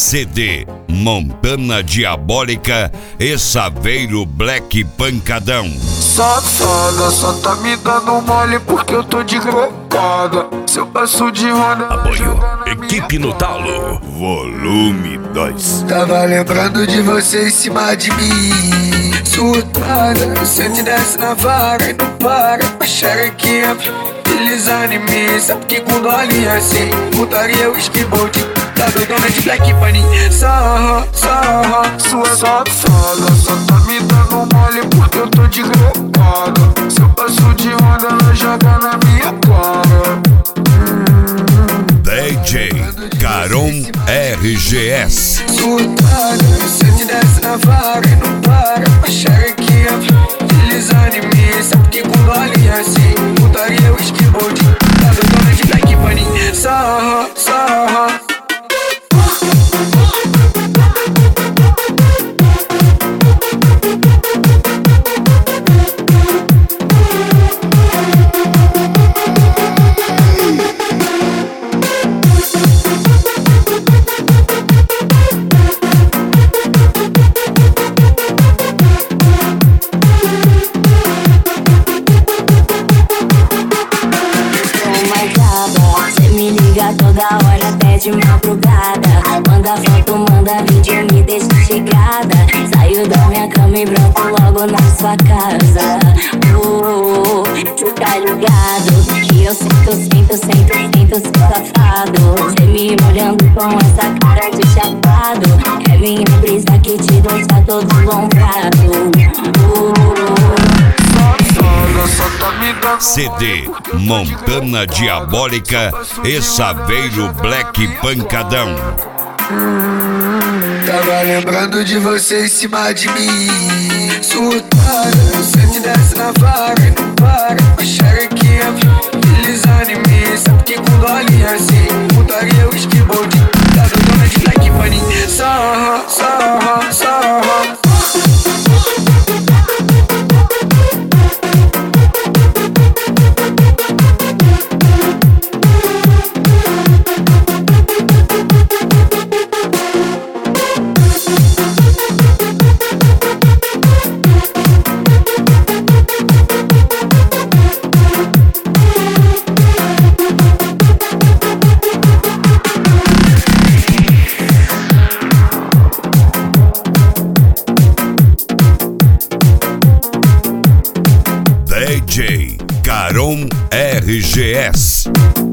CD Montana Diabólica e Saveiro Black Pancadão. Safada, só tá me dando mole porque eu tô de grecada. Se eu passo de roda, apoio Equipe no Talo, volume 2. Tava lembrando de você em cima de mim. Surtada, você me desce na vara e não para. A xerequinha, deslizando em mim. Sabe que com dole assim, putaria eu esquibote. Tá doidona de Black Bunny. Sarra, sarra, sua safada. Só tá me dando mole porque eu tô de grecada. Se eu passo de roda, ela joga na minha cara. DJ Caron RGS. Surtada, você me desce na vara e não para. A xerequinha, deslizando em mim. Sabe que com dole assim, putaria eu esquibote. Tá doidona de Black Bunny. Sarra, sarra. Toda hora até de madrugada. Manda foto, manda vídeo, me deixa chegada. Saio da minha cama e broto logo na sua casa. Cê tá ligado que eu sinto seu safado. Cê me olhando com essa cara de chapado. É minha brisa que te deixa todo lombrado. CD Montana Diabólica e Saveiro Black Pancadão. Tava lembrando de você em cima de mim. Surtada, você me desce na vara e não para. A xerequinha, deslizando em mim. Sabe que com dole assim, putaria eu esquibote. Tá doidona de Black Bunny. Sarra, sarra, sarra. DJ Caron RGS.